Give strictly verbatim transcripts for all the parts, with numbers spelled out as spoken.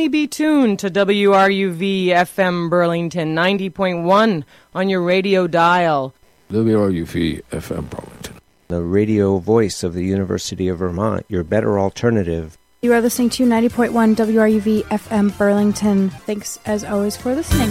only be tuned to W R U V F M Burlington ninety point one on your radio dial. W R U V F M Burlington, the radio voice of the University of Vermont, your better alternative. You are listening to ninety point one W R U V F M Burlington. Thanks, as always, for listening.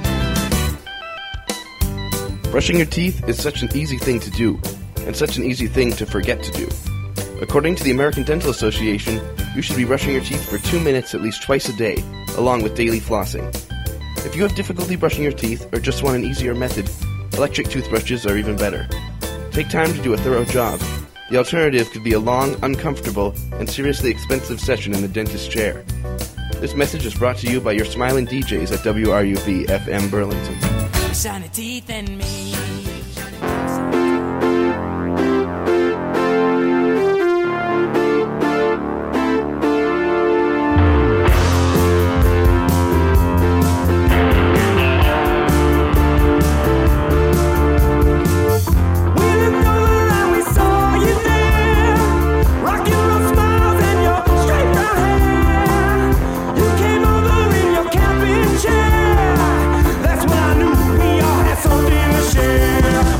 Brushing your teeth is such an easy thing to do, and such an easy thing to forget to do. According to the American Dental Association, you should be brushing your teeth for two minutes at least twice a day, along with daily flossing. If you have difficulty brushing your teeth or just want an easier method, electric toothbrushes are even better. Take time to do a thorough job. The alternative could be a long, uncomfortable, and seriously expensive session in the dentist's chair. This message is brought to you by your smiling D Js at W R U V F M Burlington. Shiny teeth and me. That's what I knew. We all had something to share.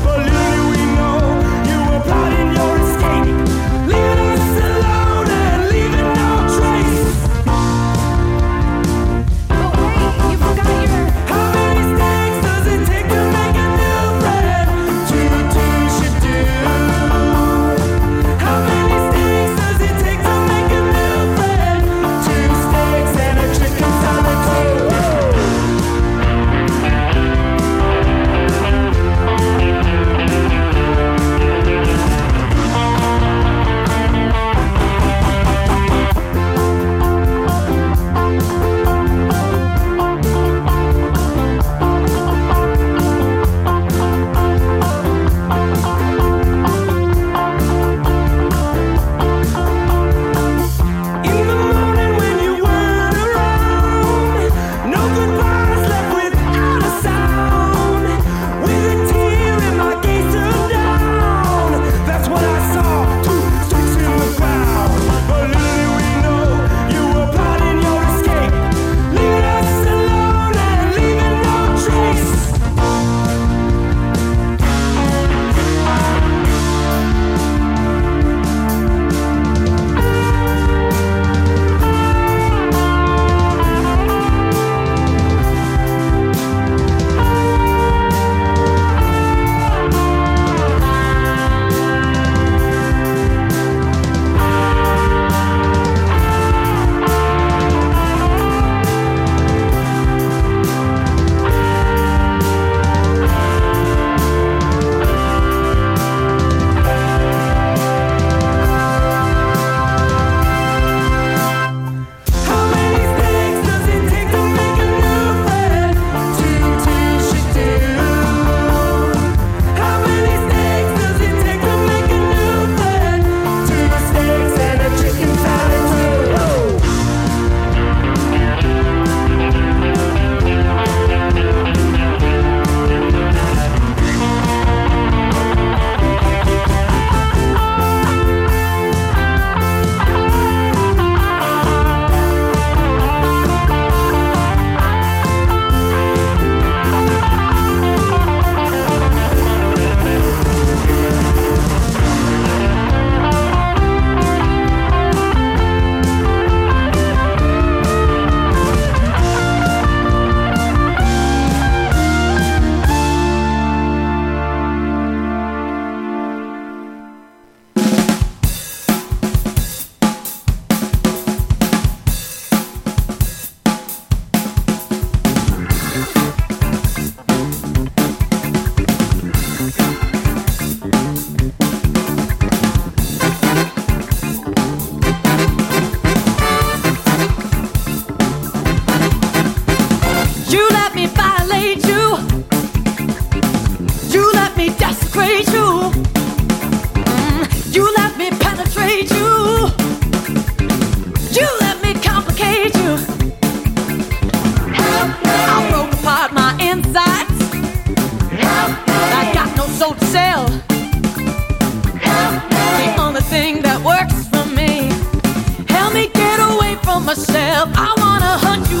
myself. I wanna hunt you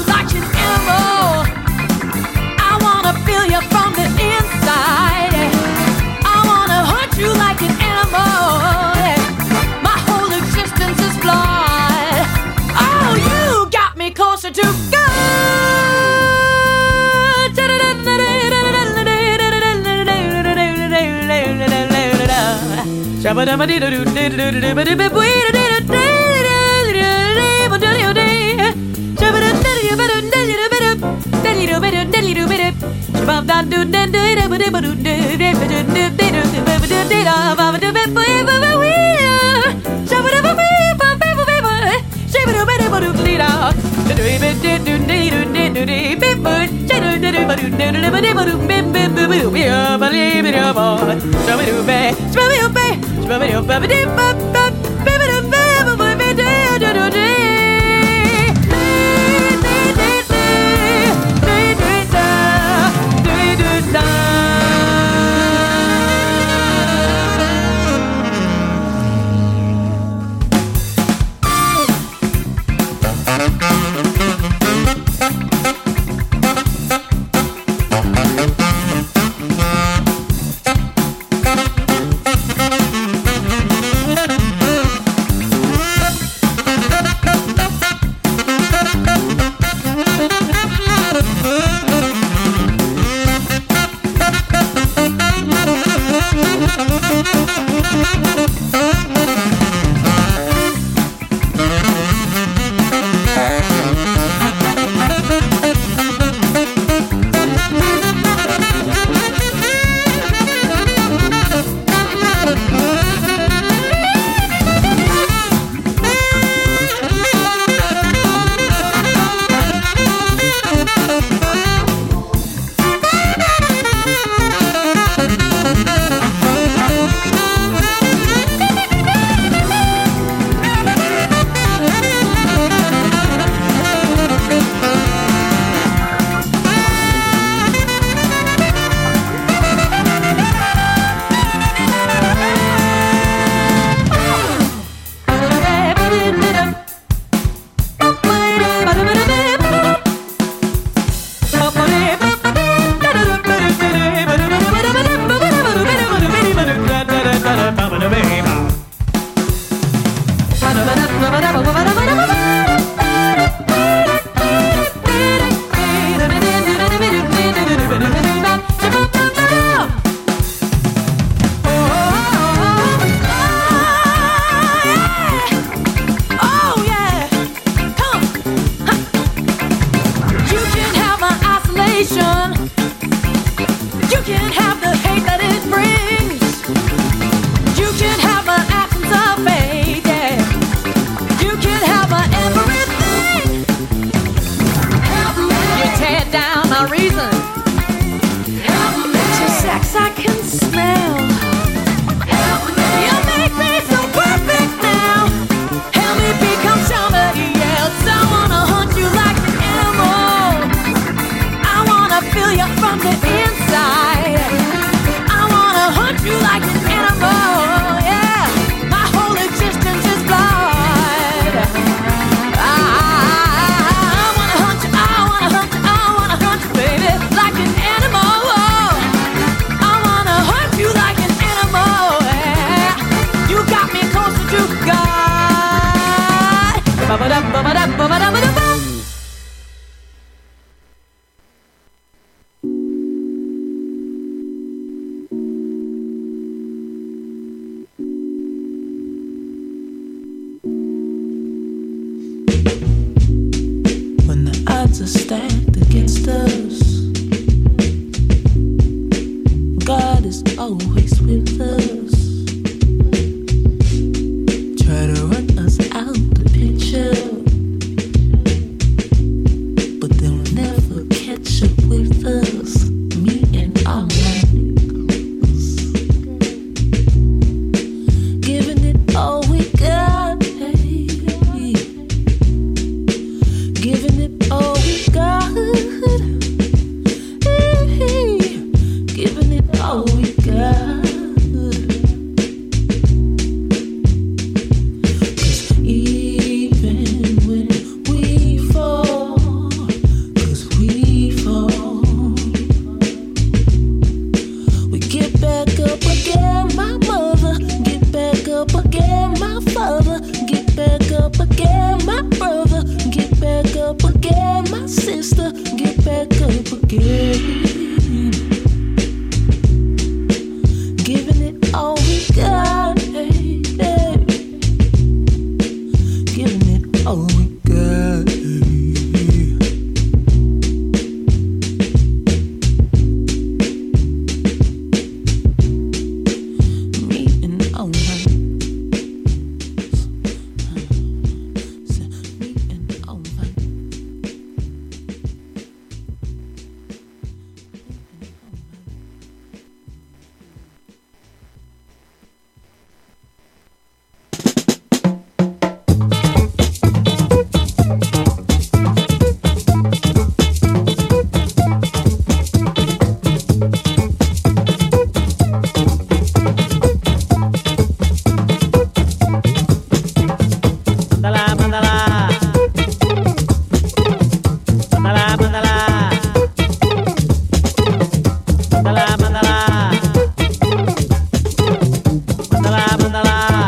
Giving it all we got. Mándala, mándala. Mándala, mándala.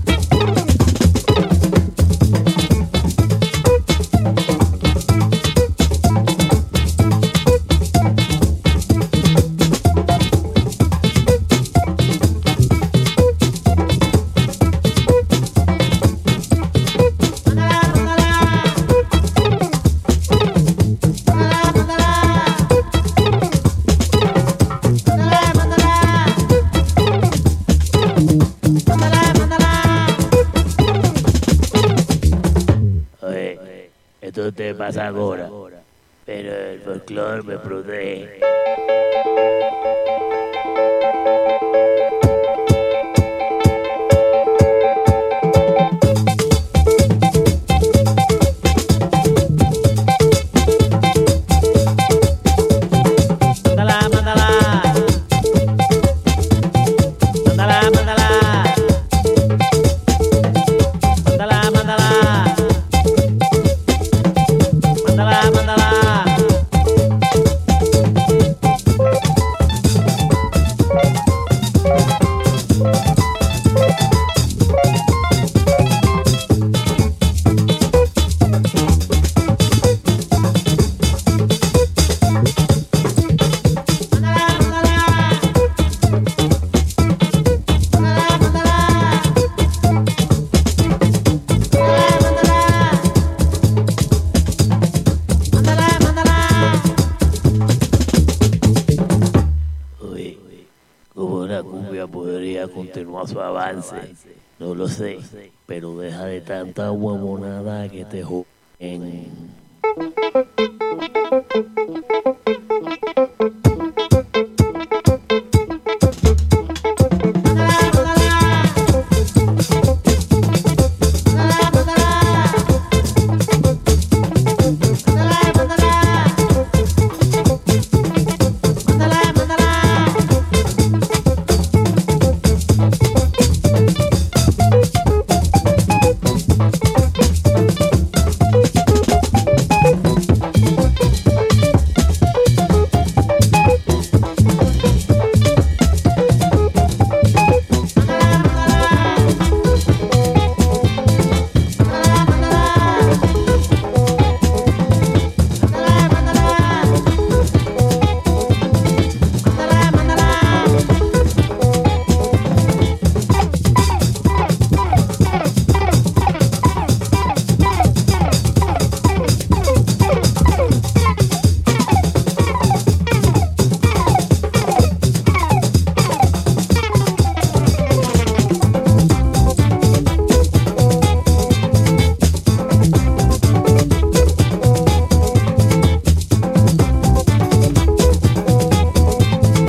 Esto te pasa ahora, pero el folclore me protege. Mándala, mándala. Mándala, mándala. Mándala, mándala. Mándala, mándala. Uy, como la cumbia podría continuar su avance, no lo sé, pero deja de tanta huevonada que te joden.